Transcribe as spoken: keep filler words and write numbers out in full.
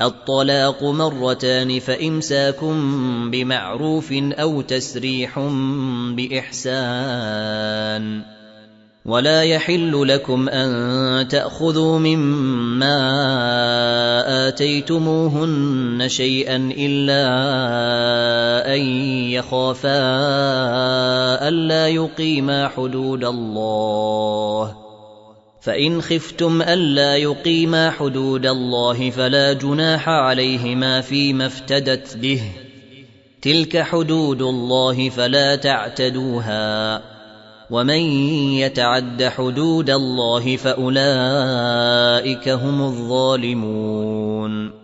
الطلاق مرتان فإمساك بمعروف أو تسريح بإحسان ولا يحل لكم أن تأخذوا مما آتيتموهن شيئا إلا أن يخافا ألا يقيما حدود الله فإن خفتم ألا يقيما حدود الله فلا جناح عليهما فيما افتدت به تلك حدود الله فلا تعتدوها ومن يتعد حدود الله فأولئك هم الظالمون